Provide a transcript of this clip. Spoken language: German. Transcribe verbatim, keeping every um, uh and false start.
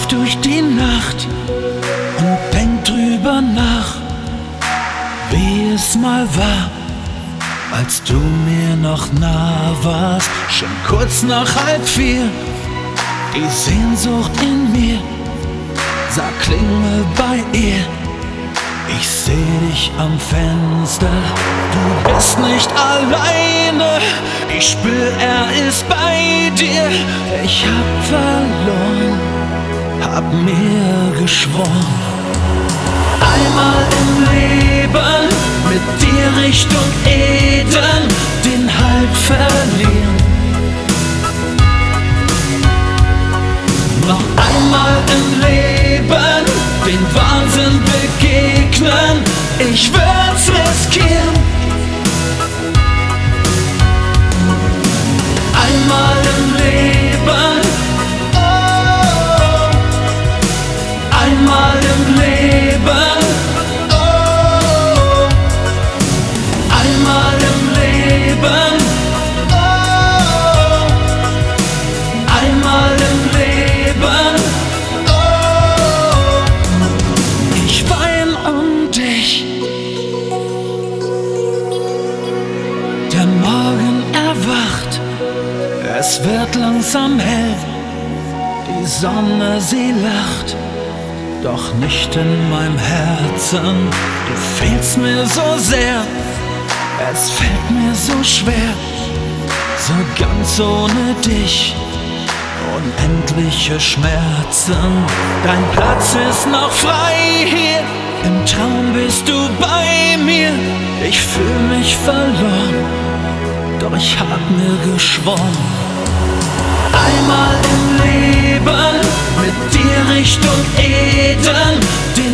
durch die Nacht und denk drüber nach, wie es mal war, als du mir noch nah warst. Schon kurz nach halb vier, die Sehnsucht in mir sagt klingel bei ihr. Ich seh dich am Fenster, du bist nicht alleine. Ich spür, er ist bei dir. Ich hab verloren, hab mir geschworen, einmal im Leben mit dir Richtung Eden den Halt verlieren. Noch einmal im Leben den Wahnsinn begegnen, ich würd's riskieren. Einmal im Leben, oh, einmal im Leben, oh, einmal im Leben, oh, einmal im Leben, oh, ich wein um dich. Der Morgen erwacht, es wird langsam hell, die Sonne sie lacht, doch nicht in meinem Herzen. Du fehlst mir so sehr, es fällt mir so schwer, so ganz ohne dich, unendliche Schmerzen. Dein Platz ist noch frei hier, im Traum bist du bei mir. Ich fühl mich verloren, doch ich hab mir geschworen, einmal im Leben mit dir Richtung Eden